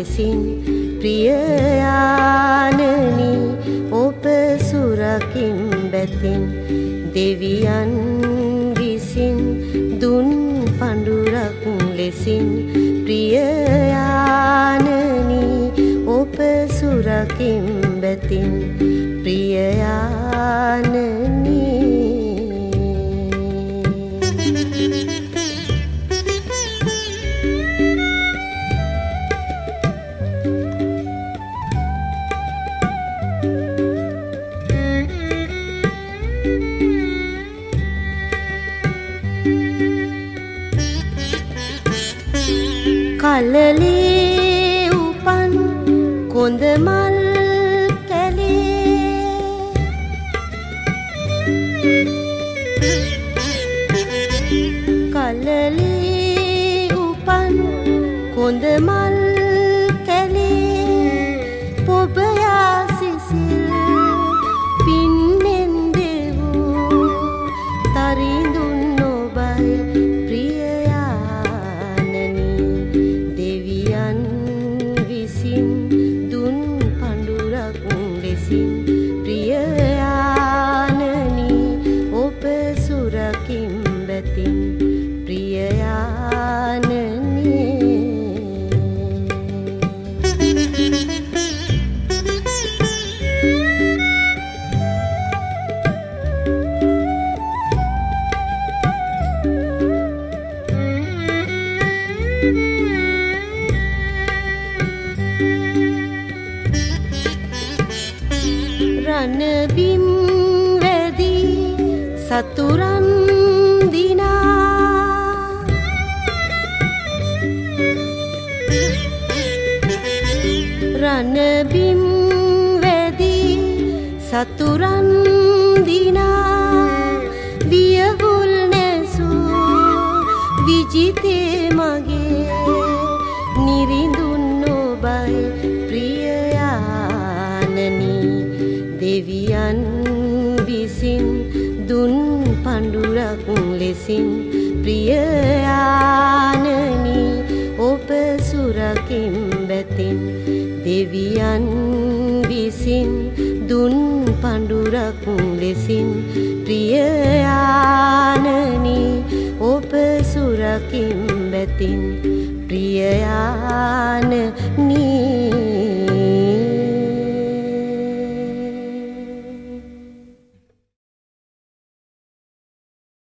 ලෙසින් ප්‍රියයානනි ඔබ සුරකින් බැතින් දෙවියන් විසින් දුන් පඬුරක් ලෙසින් ප්‍රියයානනි ඔබ සුරකින් බැතින් ප්‍රියයානනි කලලේ උපන් කොඳ මල් කැලේ කලලේ උපන් කොඳ මල් කැලේ පොබයා සිසිල් පින්නෙන් දෙවූ තරිඳුන් නොබයි දුන් පඬුරක් ලෙසින් ප්‍රියයානනි ඔබ සුරකින් බැතින් ප්‍රියයානනි රණබිම් වැදී සතුරන් දිනා රණබිම් වැදී සතුරන් දිනා වියගුල් නැසූ විජිතේ මගේ නිරිඳුන් නොබයි ප්‍රියයානනි දෙවියන් විසින් දුන් පඬුරක් ලෙසින් ප්‍රියයානනි ඔබ සුරකින් බැතින් දෙවියන් විසින් දුන් පඬුරක් ලෙසින් ප්‍රියයානනි ඔබ සුරකින් බැතින් ප්‍රියයානනි